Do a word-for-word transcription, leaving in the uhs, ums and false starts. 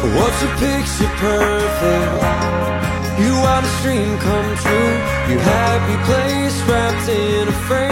What's a picture perfect? You are the dream come true. You happy place wrapped in a frame.